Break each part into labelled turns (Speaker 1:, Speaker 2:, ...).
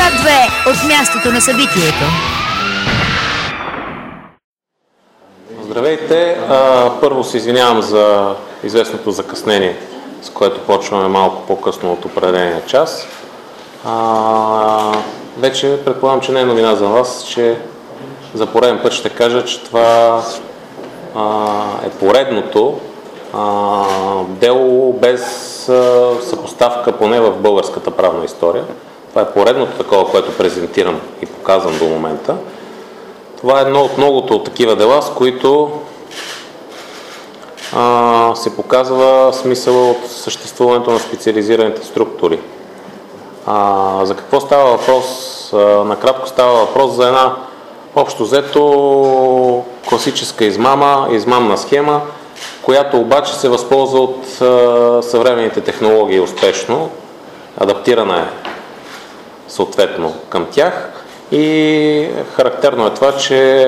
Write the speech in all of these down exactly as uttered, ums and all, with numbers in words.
Speaker 1: Обхват две от мястото на събитието.
Speaker 2: Здравейте! Първо се извинявам за известното закъснение, с което почваме малко по-късно от определения час. А, вече предполагам, че не е новина за вас, че за пореден път ще кажа, че това а, е поредното а, дело без а, съпоставка, поне в българската правна история. Това е поредното такова, което презентирам и показвам до момента. Това е едно от многото от такива дела, с които а, се показва смисъл от съществуването на специализираните структури. А, за какво става въпрос? А, накратко става въпрос за една общо взето класическа измама, измамна схема, която обаче се възползва от а, съвременните технологии успешно, адаптирана е съответно към тях. И характерно е това, че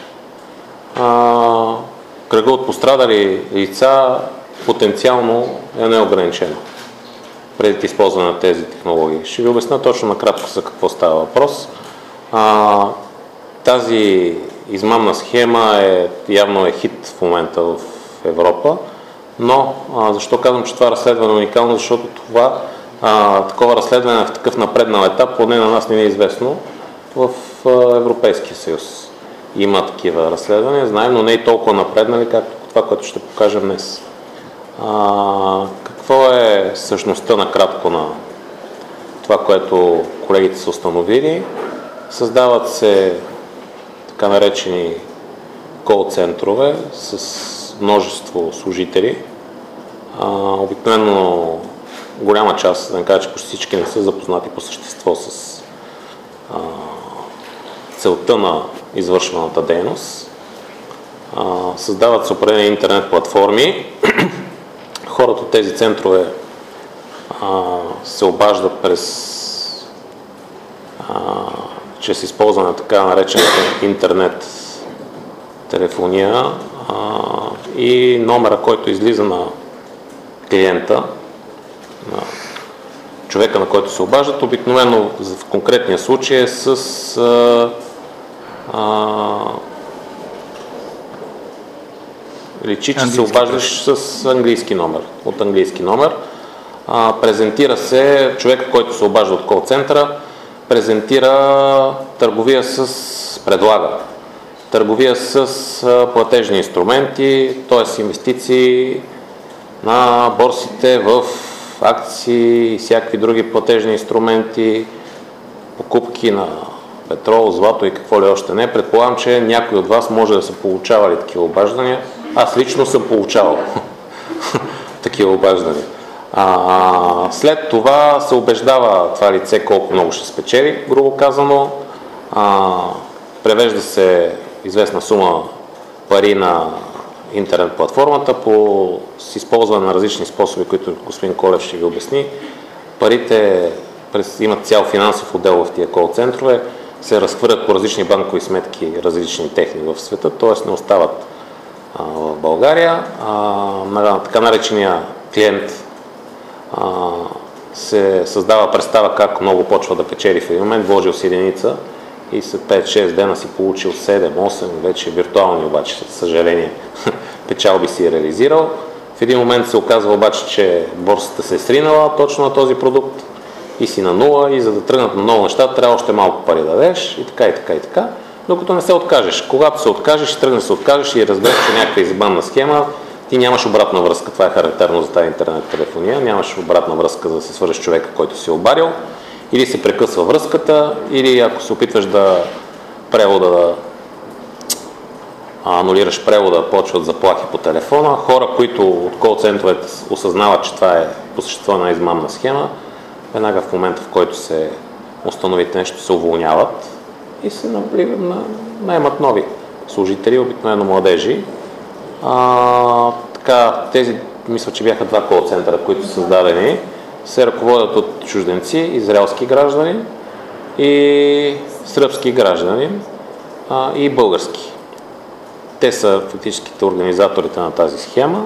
Speaker 2: а, кръга от пострадали лица потенциално е неограничено преди използване на тези технологии. Ще ви обясня точно накратко за какво става въпрос. А, тази измамна схема е, явно е хит в момента в Европа, но а, защо казвам, че това разследване е уникално? Защото това а, такова разследване в такъв напреднал етап, поне на нас не е известно, в Европейския съюз. Има такива разследвания, знаем, но не и толкова напреднали, както това, което ще покажем днес. А, какво е същността накратко на това, което колегите са установили? Създават се така наречени кол-центрове с множество служители. А, обикновено голяма част, да не кажа, че почти всички не са запознати по същество с а, целта на извършваната дейност. А, създават се определени интернет платформи. Хората от тези центрове а, се обаждат през а, чрез използване на така наречената интернет телефония а, и номера, който излиза на клиента, на човека, на който се обаждат, обикновено в конкретния случай е с а, а, личи, че се обаждаш с английски номер, от английски номер. А, презентира се, човека, който се обажда от кол-центъра, презентира търговия с, предлага търговия с а, платежни инструменти, т.е. инвестиции на борсите в акции и всякакви други платежни инструменти, покупки на петрол, злато и какво ли още не. Предполагам, че някой от вас може да са получавали такива обаждания. Аз лично съм получавал такива обаждания. А, след това се убеждава това лице колко много ще спечели, грубо казано. А, превежда се известна сума пари на интернет платформата по с използване на различни способи, които господин Колев ще ви обясни. Парите през, имат цял финансов отдел в тия кол-центрове, се разхвърлят по различни банкови сметки, различни техни в света, т.е. не остават а, в България. А, на така наречения клиент а, се създава представа как много почва да печели в един момент, вложил си единица и след пет-шест дена си получил седем-осем, вече виртуални обаче, със съжаление, печалби си е реализирал. В един момент се оказва обаче, че борсата се е сринала точно на този продукт и си на нула, и за да тръгнат на ново неща, трябва още малко пари да дадеш и така и така и така, докато не се откажеш. Когато се откажеш, тръгнеш се откажеш и разбереш, че някаква измамна схема, ти нямаш обратна връзка. Това е характерно за тази интернет телефония. Нямаш обратна връзка, за да се свържеш човека, който си е обадил. Или се прекъсва връзката, или ако се опитваш да превода да анулираш превода, почват заплахи по телефона. Хора, които от кол-центровете осъзнават, че това е по същество на измамна схема, веднага в момента, в който се установите нещо, се уволняват и се наемат нови служители, обикновено младежи. А, така, тези, мисля, че бяха два кол-центъра, които са създадени, се ръководят от чужденци, израелски граждани и сръбски граждани а, и български. Те са фактическите организаторите на тази схема.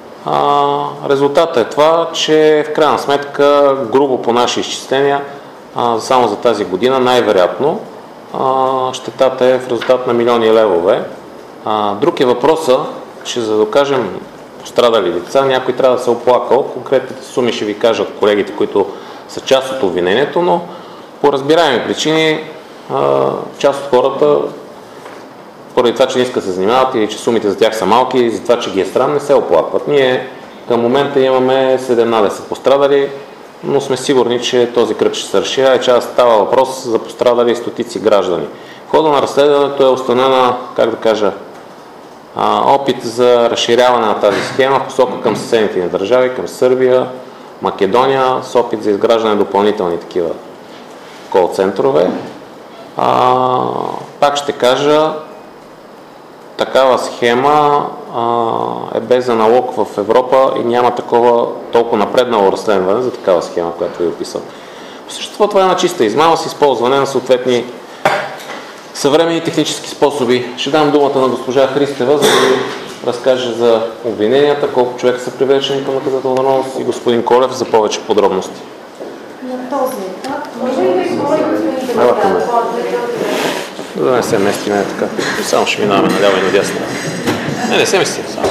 Speaker 2: А, резултатът е това, че в крайна сметка, грубо по наши изчисления, а, само за тази година най-вероятно а, щетата е в резултат на милиони левове. А, друг е въпроса, че за да докажем пострадали лица, някой трябва да се оплакал. Конкретните суми ще ви кажат колегите, които са част от обвинението, но по разбираеми причини а, част от хората, поради това, че не искат да се занимават или че сумите за тях са малки, и за това, че ги е странно, не се оплакват. Ние към момента имаме седемнадесет пострадали, но сме сигурни, че този кръг ще се разширява и че става въпрос за пострадали стотици граждани. В хода на разследването е установена, как да кажа, опит за разширяване на тази схема в посока към съседните ни държави, към Сърбия, Македония, с опит за изграждане на допълнителни такива кол-центрове. А, пак ще кажа, такава схема а, е без аналог в Европа и няма такова толкова напреднало разследване за такава схема, която ви описал. По същество това е на чиста измама с използване на съответни съвременни технически способи. Ще дам думата на госпожа Христева, за да ви разкаже за обвиненията, колко човека са привлечени към наказателна отговорност, и господин Колев за повече подробности.
Speaker 3: На този етап, може ли да изговорим господин
Speaker 2: Колев? Да не се местим, е така. Само ще минаваме наляво и надясно. Не, не се местим само.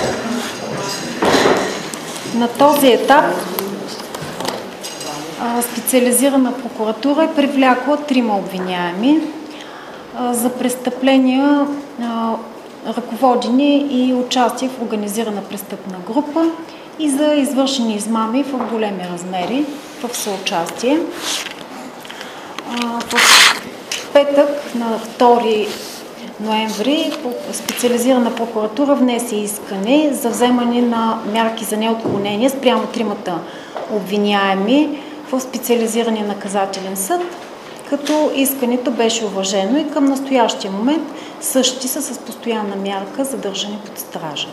Speaker 3: На този етап специализирана прокуратура е привлякла трима обвиняеми за престъпления, ръководени и участие в организирана престъпна група и за извършени измами в големи размери в съучастие. В петък на втори ноември специализирана прокуратура внесе искане за вземане на мерки за неотклонение спрямо тримата обвиняеми в специализирания наказателен съд, като искането беше уважено и към настоящия момент същите са с постоянна мярка задържане под стража.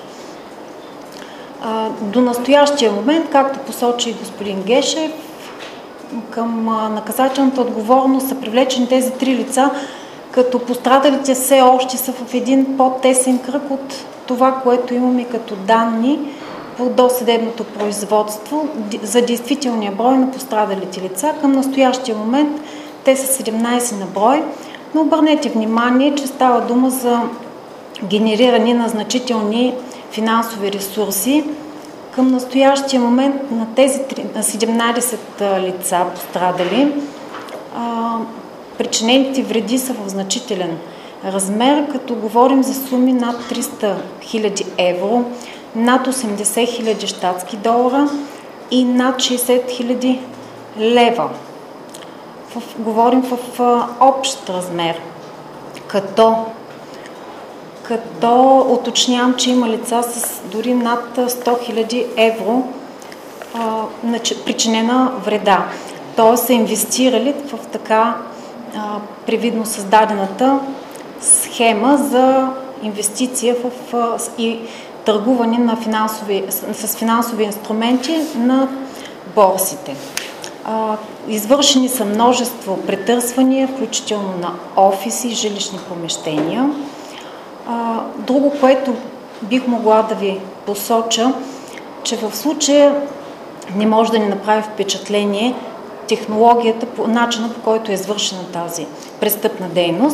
Speaker 3: До настоящия момент, както посочи господин Гешев, към наказателната отговорност са привлечени тези три лица, като пострадалите все още са в един по-тесен кръг от това, което имаме като данни по досъдебното производство за действителния брой на пострадалите лица. Към настоящия момент те са седемнадесет на брой, но обърнете внимание, че става дума за генериране на значителни финансови ресурси. Към настоящия момент на тези седемнадесет лица пострадали, причинените вреди са в значителен размер, като говорим за суми над триста хиляди евро, над осемдесет хиляди щатски долара и над шейсет хиляди лева. В, говорим в общ размер, като, като уточнявам, че има лица с дори над сто хиляди евро а, причинена вреда. Тоест са инвестирали в така а, привидно създадената схема за инвестиция в, а, и търгуване на финансови, с, с финансови инструменти на борсите. Извършени са множество претърсвания, включително на офиси, жилищни помещения. Друго, което бих могла да ви посоча, че в случая не може да ни направи впечатление технологията, по начина, по който е извършена тази престъпна дейност.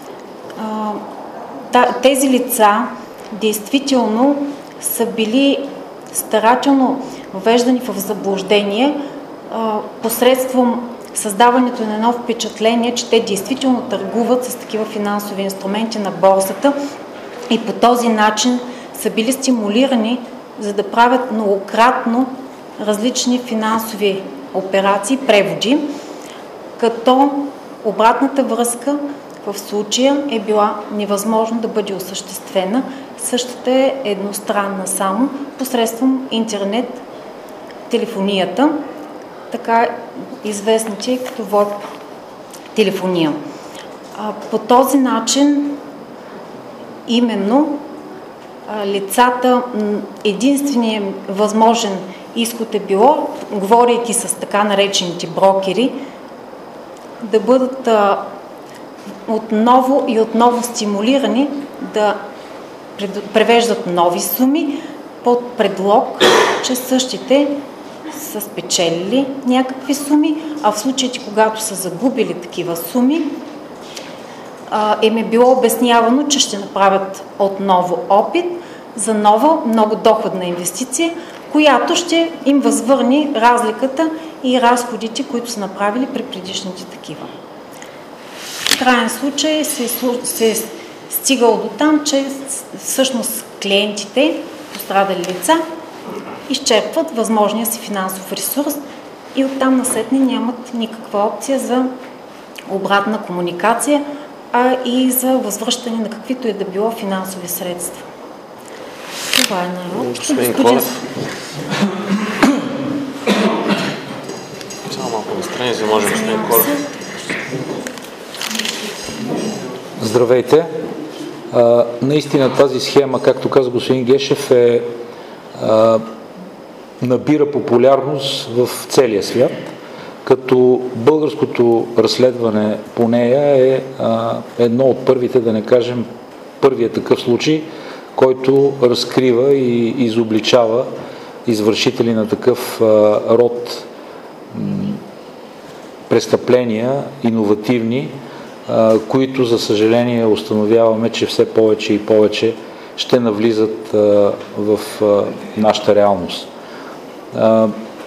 Speaker 3: Тези лица действително са били старателно въвеждани в заблуждение посредством създаването на едно впечатление, че те действително търгуват с такива финансови инструменти на борсата и по този начин са били стимулирани, за да правят многократно различни финансови операции, преводи, като обратната връзка в случая е била невъзможно да бъде осъществена. Същата е едностранна само посредством интернет телефонията, така известните като веб телефония. По този начин именно лицата, единственият възможен изход е било, говорейки с така наречените брокери, да бъдат отново и отново стимулирани да превеждат нови суми под предлог, че същите са спечелили някакви суми, а в случаите, когато са загубили такива суми, им е било обяснявано, че ще направят отново опит за нова, много доходна инвестиция, която ще им възвърне разликата и разходите, които са направили при предишните такива. В крайен случай се, се е стигало до там, че всъщност клиентите, пострадали лица, изчерпват възможния си финансов ресурс и оттам насетне нямат никаква опция за обратна комуникация, а и за възвръщане на каквито е да било финансови средства. Това е най-общо.
Speaker 2: Господин Колев. Само малко настрани, за да можем господин Колев.
Speaker 4: Здравейте. А, наистина тази схема, както каза господин Гешев, е, а, набира популярност в целия свят, като българското разследване по нея е а, едно от първите, да не кажем първият такъв случай, който разкрива и изобличава извършители на такъв а, род м, престъпления, иновативни, а, които за съжаление установяваме, че все повече и повече ще навлизат а, в а, нашата реалност. А,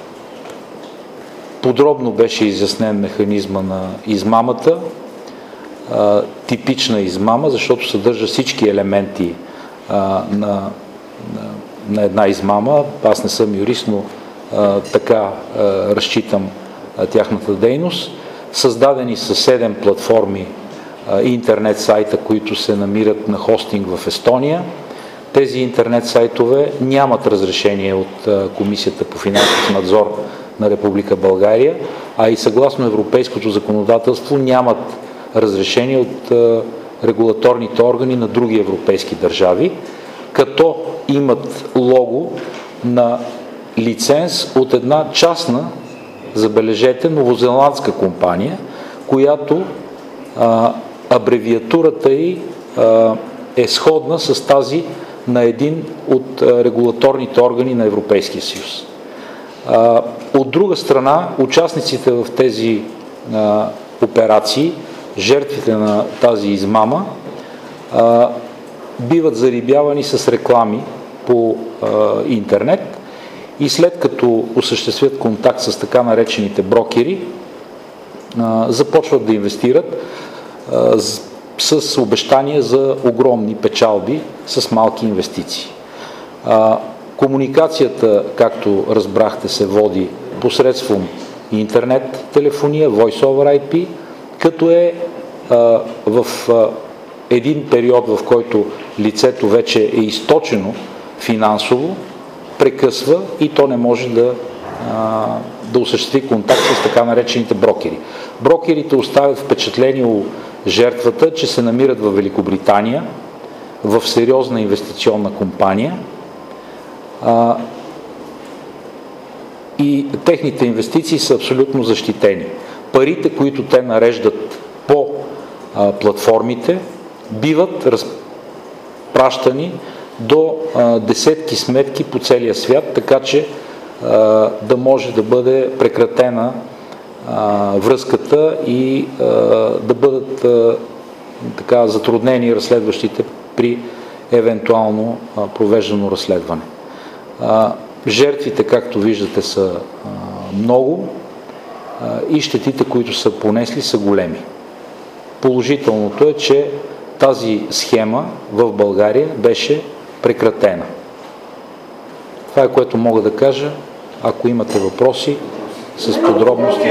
Speaker 4: подробно беше изяснен механизма на измамата, а, типична измама, защото съдържа всички елементи а, на, на, на една измама. Аз не съм юрист, но а, така а, разчитам а, тяхната дейност. Създадени са седем платформи а, интернет сайта, които се намират на хостинг в Естония. Тези интернет сайтове нямат разрешение от а, Комисията по финансов надзор на Република България, а и съгласно европейското законодателство нямат разрешение от а, регулаторните органи на други европейски държави, като имат лого на лиценз от една частна, забележете, новозеландска компания, която а, абревиатурата й а, е сходна с тази на един от а, регулаторните органи на Европейския съюз. А, от друга страна, участниците в тези а, операции, жертвите на тази измама, а, биват зарибявани с реклами по а, интернет и след като осъществят контакт с така наречените брокери, а, започват да инвестират а, с, с обещания за огромни печалби с малки инвестиции. А, комуникацията, както разбрахте, се води посредством интернет телефония, Voice over ай пи, като е а, в а, един период, в който лицето вече е източено финансово, прекъсва и то не може да, а, да осъществи контакт с така наречените брокери. Брокерите оставят впечатление у жертвата, че се намират в Великобритания, в сериозна инвестиционна компания, а, и техните инвестиции са абсолютно защитени. Парите, които те нареждат по а, платформите, биват разпращани до а, десетки сметки по целия свят, така че а, да може да бъде прекратена а, връзката и а, да бъдат а, така затруднени разследващите при евентуално а, провеждано разследване. А, жертвите, както виждате, са а, много а, и щетите, които са понесли, са големи. Положителното е, че тази схема в България беше прекратена. Това е, което мога да кажа. Ако имате въпроси с подробности.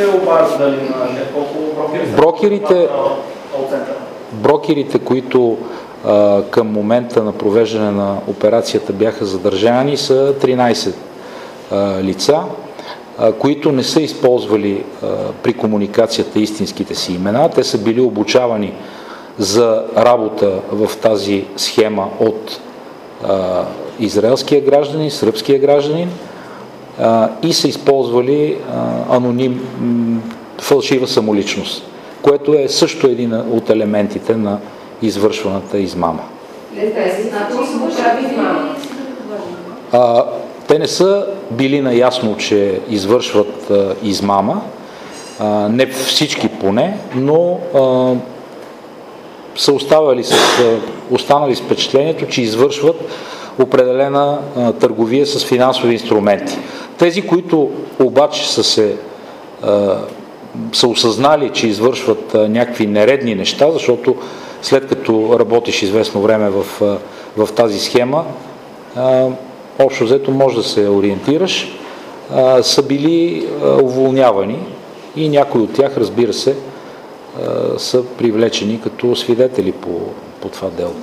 Speaker 4: Брокерите, брокерите, които а, към момента на провеждане на операцията бяха задържани, са тринайсет а, лица, а, които не са използвали а, при комуникацията истинските си имена. Те са били обучавани за работа в тази схема от а, израелския гражданин, сръбския гражданин а, и са използвали а, аноним, м, фалшива самоличност, което е също един от елементите на извършваната измама. А, те не са били наясно, че извършват а, измама, а, не всички поне, но а, са оставали с, а, останали с впечатлението, че извършват определена а, търговия с финансови инструменти. Тези, които обаче са се а, са осъзнали, че извършват а, някакви нередни неща, защото след като работиш известно време в, а, в тази схема, а, общо взето може да се ориентираш, а, са били а, уволнявани и някои от тях, разбира се, а, са привлечени като свидетели по, по това дело.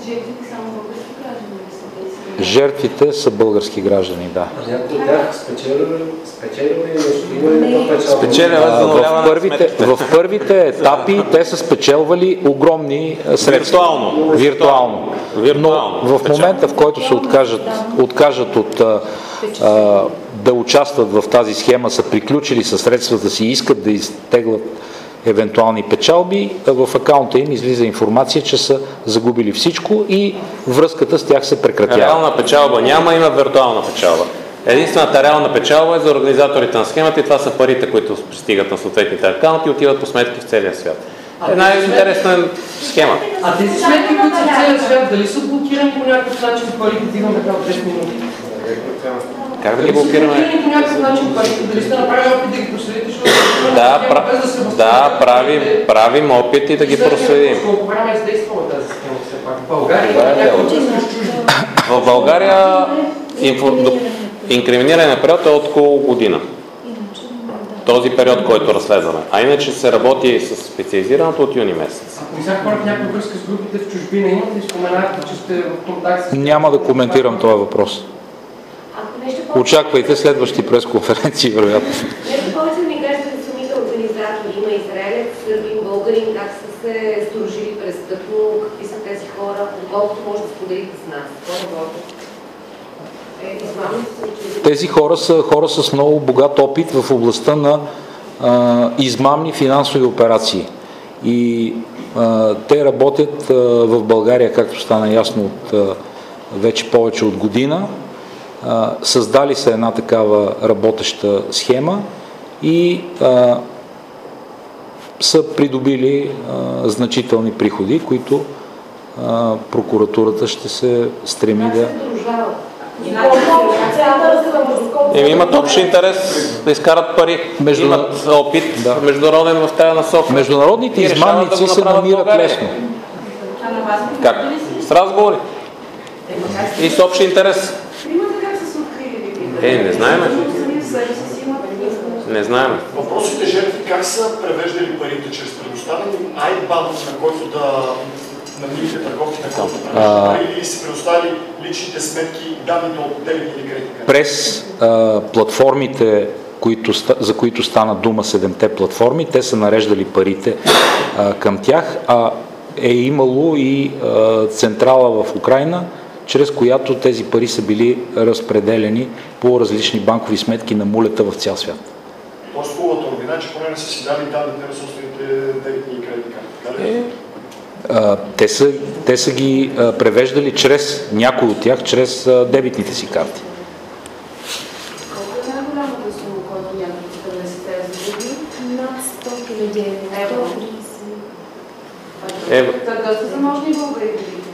Speaker 4: Жертвите са български граждани, да.
Speaker 5: Някои от тях спечелили нещо? Има ли това печалба?
Speaker 2: Спечелили
Speaker 4: в първите, в първите етапи те са спечелвали огромни средства.
Speaker 2: Виртуално.
Speaker 4: Виртуално.
Speaker 2: Виртуално.
Speaker 4: Но в момента, в който се откажат, откажат от а, а, да участват в тази схема, са приключили със средствата си и искат да изтеглят евентуални печалби, в акаунта им излиза информация, че са загубили всичко и връзката с тях се прекратява.
Speaker 2: Реална печалба няма, има виртуална печалба. Единствената реална печалба е за организаторите на схемата и това са парите, които пристигат на съответните акаунти и отиват по сметки в целия свят. Една интересна схема.
Speaker 5: А тези сметки, които са в целия свят, дали са блокирани по някакъв начин парите, дигам така от десет минути?
Speaker 2: Как да ги блокираме?
Speaker 5: По някакъв начин парите, дали сте направили опит да ги проследите, защото
Speaker 2: Да, пра... да правим, правим опит и да ги проследим.
Speaker 5: Колко време е издействала тази схема все пак? В България?
Speaker 2: В България инфо... инкриминиране период е от около година. Този период, който разследваме. А иначе се работи с специализираното от юни месец.
Speaker 5: Ако сега хора в някаква връзка с групите в чужбина имат ли споменахте, че сте в контакт с...
Speaker 4: Няма да коментирам този въпрос. Очаквайте следващи пресконференции, вероятно.
Speaker 6: Нещо повече да ми кажете за самите организатори. Има израелец, сърбин, българин, как са се сдружили престъпно, какви са тези хора, колкото може да споделите с нас. Е,
Speaker 4: тези хора са хора с много богат опит в областта на а, измамни финансови операции. И а, те работят а, в България, както стана ясно от а, вече повече от година. А, създали са една такава работеща схема и а, са придобили а, значителни приходи, които а, прокуратурата ще се стреми да...
Speaker 2: Еми, имат общ интерес да изкарат пари, Между... имат опит да. международен в тази насока.
Speaker 4: Международните измамници да се намират лесно.
Speaker 2: Как? С разговори. И с общ интерес. Е, не знаем. Не знаем.
Speaker 7: Въпросите жертви как са превеждали парите чрез предоставени айбан, на който да намирите търговци, на който да или си предоставили личните сметки, данните от дебитни или кредитни карти?
Speaker 4: През а, платформите, които, за които стана дума, седемте платформи, те са нареждали парите а, към тях, а е имало и а, централа в Украйна, чрез която тези пари са били разпределени по различни банкови сметки на мулета в цял свят.
Speaker 7: Тоест хубавата новина, че поне не са си дали данните на собствените дебитни и кредитни карти.
Speaker 4: Е, а, те, са, те са ги а, превеждали чрез, някои от тях, чрез а, дебитните си карти.
Speaker 6: Колко е най-голямата сума, който някой иска да се тези загуби?
Speaker 3: Над сто хиляди евро.
Speaker 2: Евро.
Speaker 6: Това е доста заможни българи.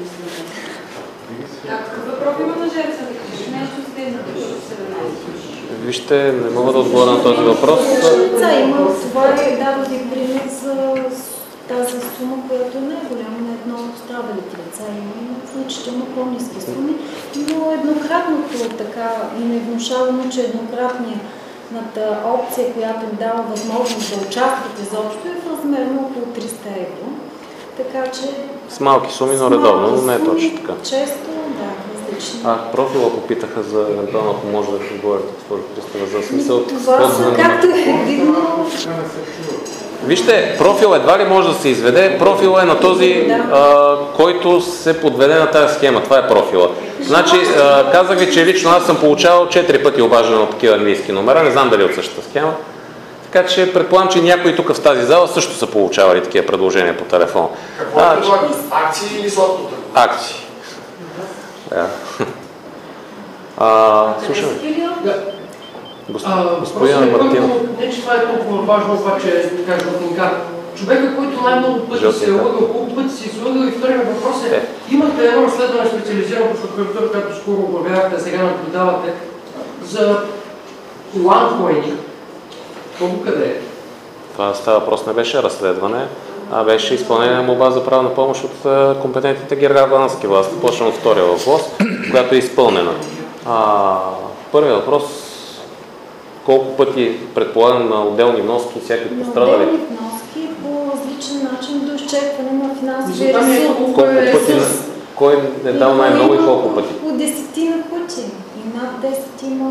Speaker 6: Какъв е профила на жертва? Да кажеш нещо с тези седемнайсет?
Speaker 2: Вижте, не мога да отговоря на този въпрос.
Speaker 3: Лица има това е дадох и пример за тази сума, която не е голяма на едно от страдалите лица. Има значително по-ниски суми, но еднократното така им е внушавано, че еднократната опция, която им дава възможност да участват изобщо, е в размер на около триста евро. Така че...
Speaker 2: С малки суми, но редовно, но не е точно така.
Speaker 3: Често, да, различни.
Speaker 2: А, профила попитаха за евентуално, ако може да отговорите, госпожо Христова, за смисъл.
Speaker 3: Това са, както е видно...
Speaker 2: Вижте, профил едва ли може да се изведе. Профил е на този, да. а, който се подведе на тази схема. Това е профила. Значи, а, казах ви, че лично аз съм получавал четири пъти обаждане от такива английски номера. Не знам дали от същата схема. Така че предполагам, че някои тук в тази зала също са получавали такива предложения по телефон.
Speaker 7: Какво е предлагат? Акции или златото?
Speaker 2: Акции. Да. А, слушаме. Господин Мартинов.
Speaker 5: Не, че това е толкова важно, обаче, да кажа от Никар. Човека, който най-много пъти се е лъгал, колко пъти си се лъгал, и вторият въпрос е, имате едно разследване специализирано по прокуратура, което скоро оглавявате, сега наблюдавате, за OneCoin. Колко къде е?
Speaker 2: Това става въпрос, не беше разследване, а беше изпълнение на молба за правна помощ от компетентните германски власти. Почвам от втория въпрос, която е изпълнена. А, първият въпрос, колко пъти, предполагам, на отделни вноски всяки пострадали?
Speaker 3: На отделни вноски по различен начин до изчерпване на финансови
Speaker 5: ресурси.
Speaker 2: Колко пъти, кой е дал най-много и колко пъти?
Speaker 3: По десетина пъти. И над десет има.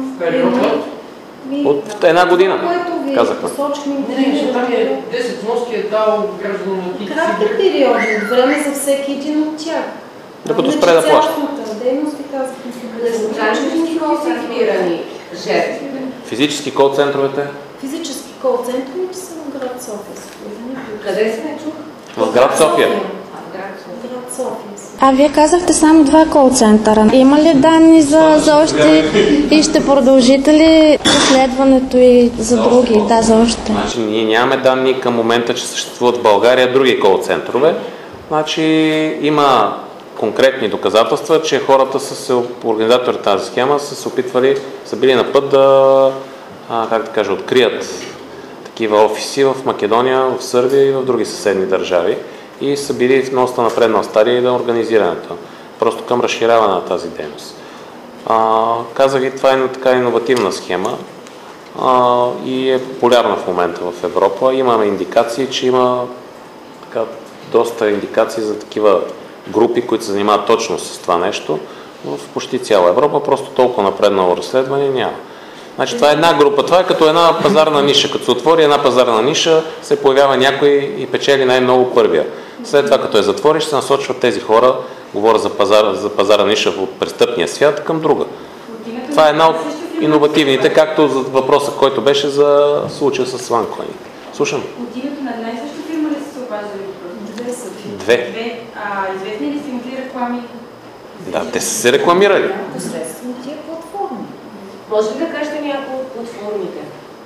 Speaker 2: От една година,
Speaker 3: което ви
Speaker 2: казахме.
Speaker 3: посочихме.
Speaker 5: Не, не, защото там е десет вноски е дал гражданин на Кити.
Speaker 3: Кратки периоди от време за всеки един от тях.
Speaker 2: Докато спре да плаща.
Speaker 3: Цялостната дейност ви казахме.
Speaker 6: Физически концентрирани жертви.
Speaker 2: Физически кол-центровете?
Speaker 3: Физически кол-центровете са в град София.
Speaker 6: Къде се не чух?
Speaker 2: В град София.
Speaker 3: Град София.
Speaker 8: А вие казахте само два кол-центъра. Има ли данни за, за още и ще продължите ли разследването и за други? Да, за още.
Speaker 2: Значи, ние нямаме данни към момента, че съществуват в България други кол-центрове. Значи, има конкретни доказателства, че хората са се, организатори на тази схема са се опитвали, са били на път да, а, как да кажа, открият такива офиси в Македония, в Сърбия и в други съседни държави и са били в доста напреднал стадий на организирането, просто към разширяване на тази дейност. А, казах ви, това е така иновативна схема а, и е популярна в момента в Европа. Имаме индикации, че има така, доста индикации за такива групи, които се занимават точно с това нещо в почти цяла Европа, просто толкова напреднало разследване няма. Значи това е една група, това е като една пазарна ниша. Като се отвори една пазарна ниша, се появява някой и печели най-много първия. След това, като я затвориш, се насочват тези хора, говоря за пазара, за пазарна ниша от престъпния свят, към друга. Това е една от иновативните, както за въпроса, който беше за случая с OneCoin. Слушам.
Speaker 9: От името на една и съща фирма ли са се обаждали?
Speaker 3: Две са фирми.
Speaker 2: Две.
Speaker 9: Две. А известни ли са им тези реклами?
Speaker 2: Да, те са се рекламирали.
Speaker 3: Посредством тия платформи.
Speaker 6: Може ли да кажете някои от платформите?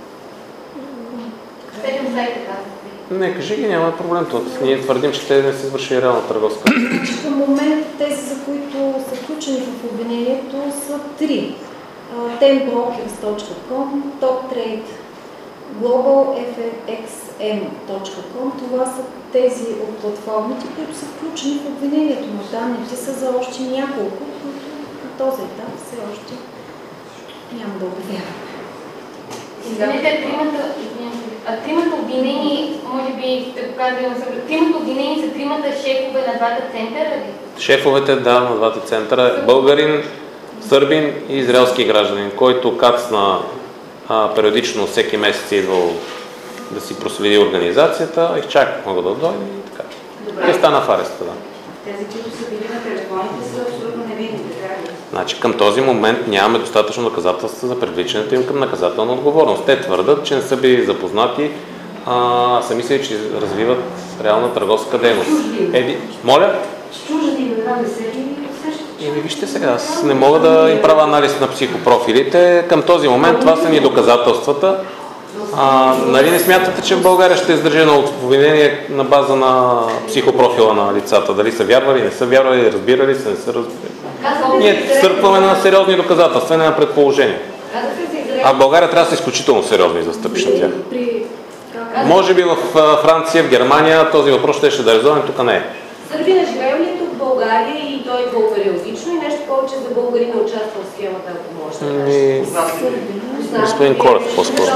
Speaker 6: Седем сайта казвате.
Speaker 2: Не, кажи ги, няма проблем тут. Ние твърдим, че те не се извърши реална търговска.
Speaker 3: Към момента тези, за които са включени в обвинението, са три. ten brokers точка com, TopTrade, global f x m точка com. Това са тези от платформите, които са включени в обвинението, но данните са за още няколко, които на този етап все още няма да обявявам.
Speaker 10: Извинете, тримата, тримата обвинени, може би сте показали, тримата обвинени са тримата шефове на двата центъра ли?
Speaker 2: Шефовете, да, на двата центъра. Българин, сърбин и израелски гражданин, който кацна а, периодично всеки месец е идвал да си проследи организацията, их чак мога да дойде и така. Те стана в ареста, да.
Speaker 9: Тези, които са били на телефоните, са абсолютно невинни, така ли?
Speaker 2: Значи към този момент нямаме достатъчно доказателства за привличането им към наказателна отговорност. Те твърдат, че не са били запознати, а са мислили, че развиват реална търговска дейност. Еди, моля?
Speaker 9: С чужди имена не се ли същото?
Speaker 2: Еми вижте сега, аз не мога да им правя анализ на психопрофилите. Към този момент това са ни доказателствата. А, нали не смятате, че в България ще издържи на обвинение на база на психопрофила на лицата? Дали са вярвали, не са вярвали, разбирали се, не са разбирали? Ние стърпваме на сериозни доказателства, не на предположения. А в България трябва да са изключително сериозни за стъпиш на тях. Може би в Франция, в Германия този въпрос ще е резонен, тук не е.
Speaker 6: Сърбина живее ли тук в България и той идва периодично и нещо повече за българина участва в схемата, ако може да кажа?
Speaker 2: Господин Колев, по-скоро.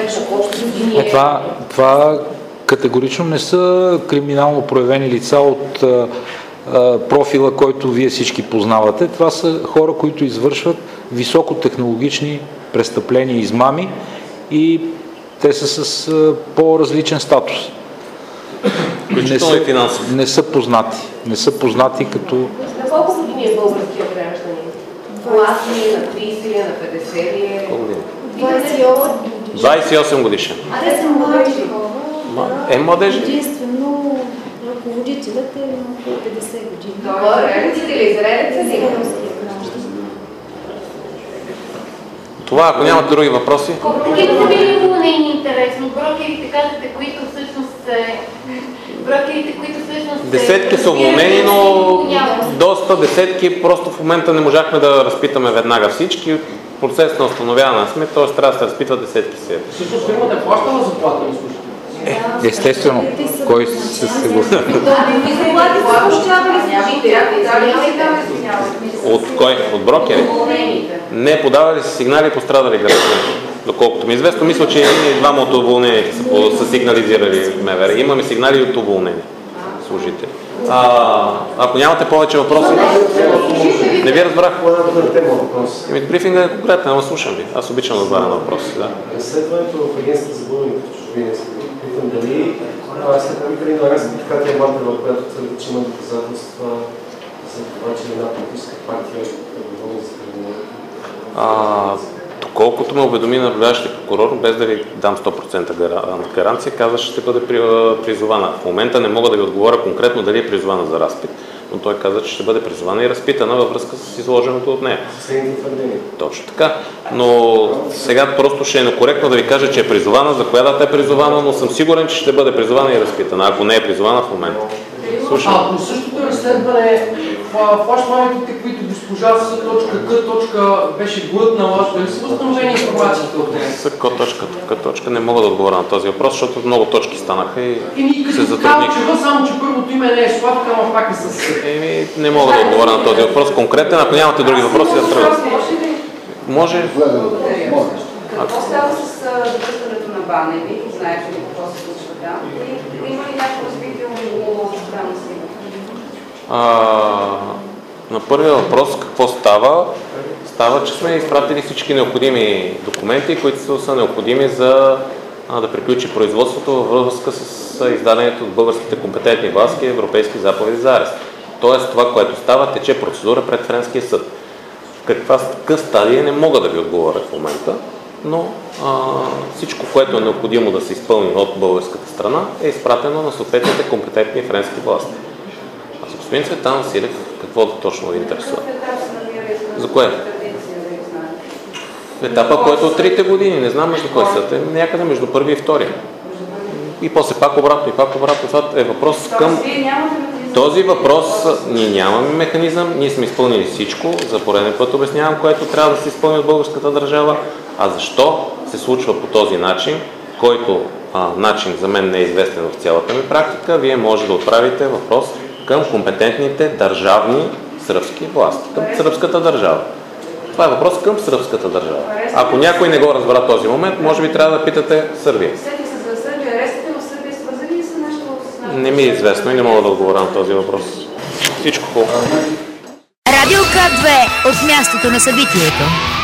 Speaker 4: Е, това, това категорично не са криминално проявени лица от а, а, профила, който вие всички познавате. Това са хора, които извършват високотехнологични престъпления и измами и те са с а, по-различен статус. Не са, не са познати. Не са познати като...
Speaker 6: На колко години е българския гражданин? Млади, на трийсет или на петдесет ли е?
Speaker 3: двайсет и осем.
Speaker 2: двайсет и осем годишен.
Speaker 3: А те са млади хора.
Speaker 2: Е, младежи.
Speaker 3: Единствено ръководителят е на около петдесет години.
Speaker 6: Той е израелец или израелец ли?
Speaker 2: Това, ако нямате други въпроси.
Speaker 10: Такива са били уволнени, интересно. Брокерите казвате, които всъщност се... Брокерите, които всъщност се...
Speaker 2: Десетки са уволнени, но доста десетки, просто в момента не можахме да разпитаме веднага всички. Процес на установяване на сметка, т.е. трябва да се разпитват десетки си.
Speaker 5: Всъщност фирмата е плащала заплата на служителите?
Speaker 4: Е, естествено, кой се съгласи?
Speaker 2: От кой? От брокери? Не, подавали са сигнали и пострадали граждани. Доколкото ми е известно, мисля, че и двама от уволнените са, са сигнализирали МВР. Имаме сигнали от уволнени служители. А, ако нямате повече въпроси, не ви разбрах. Еми, брифинга е конкретен, ама слушам ви. Аз обичам да отговаря на въпроси. Да.
Speaker 11: Разследването в агенството за българите в чужбина, питам дали след викали на разпитката е мантра, в която твърди, че има доказателства за това, че една политическа партия е отговорна за криминал.
Speaker 2: Колкото ме уведоми наблюдаващия прокурор, без да ви дам сто процента гаранция, каза, че ще бъде призована. В момента не мога да ви отговоря конкретно дали е призована за разпит, но той каза, че ще бъде призована и разпитана във връзка с изложеното от нея. Точно така. Но сега просто ще е некоректно да ви кажа, че е призована, за коя дата е призована, но съм сигурен, че ще бъде призована и разпитана, ако не е призована в момента. Слушам.
Speaker 5: А по същото разследване, флашманите, които госпожа С.К. беше глътнала, дали са възстановени информацията от нея?
Speaker 2: С.К. не мога да отговоря на този въпрос, защото много точки станаха и
Speaker 5: Еми,
Speaker 2: се затрудних.
Speaker 5: Еми, само че първото име не е Славка, ама пак е с...
Speaker 2: Еми, не мога да отговоря на този въпрос конкретен, ако нямате други въпроси, да тръгват. Може?
Speaker 9: Какво става с завръщането на Баневи? Знаеш ли какво се случва там? Има ли някакво развитие от там на сигурност?
Speaker 2: На първия въпрос какво става? Става, че сме изпратили всички необходими документи, които са необходими за а, да приключи производството във връзка с издадението от българските компетентни власти европейски заповеди за арест. Тоест това, което става, тече процедура пред Френския съд. В каква стадия не мога да ви отговоря в момента, но а, всичко, което е необходимо да се изпълни от българската страна, е изпратено на съответните компетентни френски власти. А за господин Цветан Василев, какво точно ви интересува? За кое? В етапа, който от трите години, не знам между кой съд, е някъде между първи и втория. И после пак обратно, и пак обратно. Това е въпрос към... Този въпрос ние нямаме механизъм, ние сме изпълнили всичко, за пореден път обяснявам, което трябва да се изпълни от българската държава, а защо се случва по този начин, който а, начин за мен не е известен в цялата ми практика, вие може да отправите въпрос към компетентните държавни сръбски власти, към сръбската държава. Това е въпрос към сръбската държава. Ако някой не го разбра този момент, може би трябва да питате Сърбия. Не ми е известно и не мога да отговоря на този въпрос. Всичко хубаво.
Speaker 1: Радио К две от мястото на събитието.